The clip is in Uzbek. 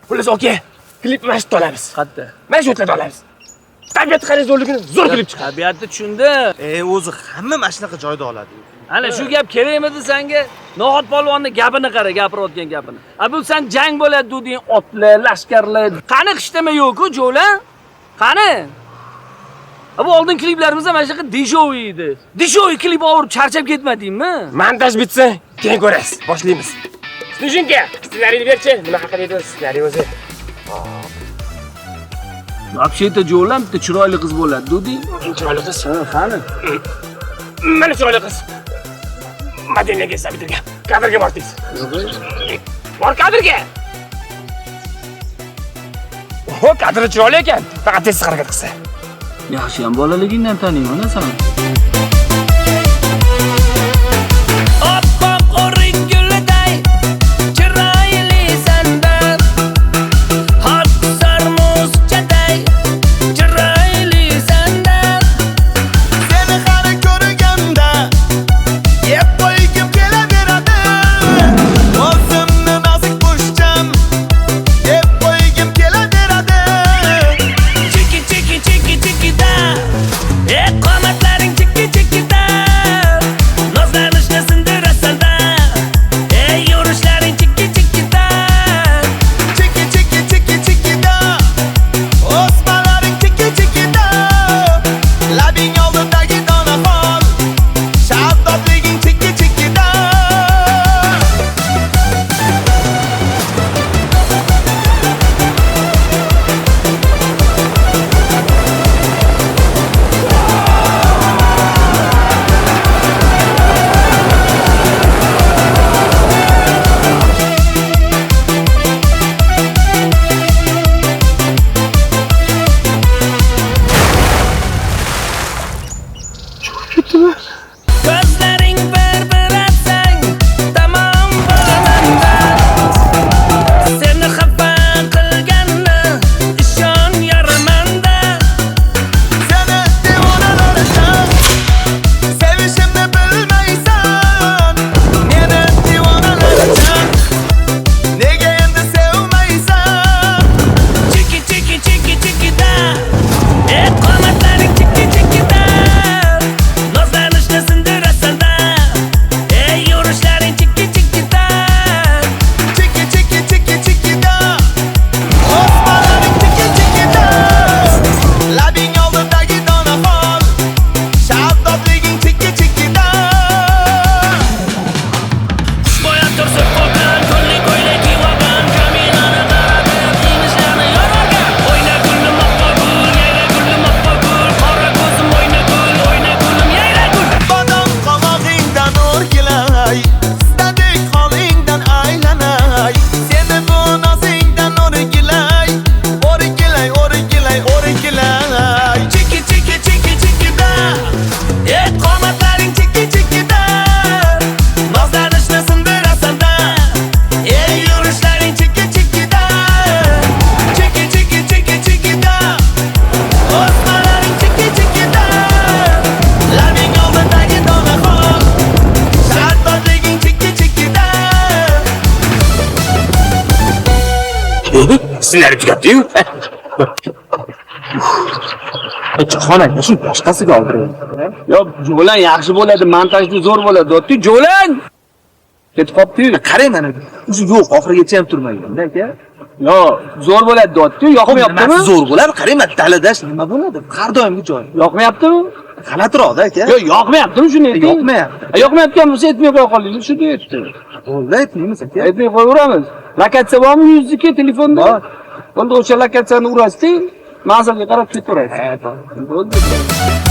Xullas, aka, klip mana shu olamiz. Qayerda? Mana shu yerda olamiz. Tabiat qanday zo'rligini zo'r klip chiqadi. Tabiatni tushundim. O'zi hamma mana shunaqa joyda oladi. Ana shu gap kerakmidi senga? Nohot polvonning gapini qara, gapirayotgan gapini. Bu sen jang bo'ladi deding, otlar, lashkarlar. Qani qishtama yo'q-ku, jo'la? Qani? Bu oldin kliplarimiz ham mana shunaqa dejoy edi. Dejoy klip olib charchab ketmadingmi? Montaj bitsa, keyin ko'rasiz. Boshlaymiz. Snujinka, ssenariyni berchi. Nima haqida edi ssenariy o'zi? Вообще-то jo'lam bitta chiroyli qiz bo'ladi deding. Chiroyli qiz. Ha, qani? Mana chiroyli qiz. Madinaga sabidirga. Kadrga borsiz. Bor kadrga. O, kadri chiroyli ekan. Faqat tez harakat qilsa. Yaxshi ham bolaligingdan taniyman san. Gözlerin bir atsang tamam bo'laman. Seni xafa qilganni ishon yaramanda. Seni devonalarsan, sevishimni bilmaysan. Meni devonalarsan, nega endi sevmaysan? Chiki chiki chiki chiki da, qomatlaring chiki chiki da. Ssenariy tugatdi-yu. Jahon shu boshqasiga oldiradi. Yo, jo'lan yaxshi bo'ladi, montajda zo'r bo'ladi. Dotdi, jo'lan. Ketib qopti-yu. Qarang mana. O'zi yo'q, oxirigacha ham turmagan-da aka. Yo, zo'r bo'ladi, Dotdi. Yoqmayaptimi? Zo'r bo'ladi. Qarang, dalada nima bo'ladi? Har doimgi joy. Yoqmayaptimi? G'alatiroqda aka. Yo, yoqmayaptimi shuni ayting. Yoqmayapti. Yoqmayotgan bo'lsa aytmay qo'ya qoling, shuni aytdi. Bo'ldi, aytmaymiz aka. Aytmay qo'yaveramiz. Lokatsiya bormi yuzniki telefonda? Bor. Endi o'sha lokatsiyani urasiz, manzilga qarab ketaverasiz. Bo'ldi.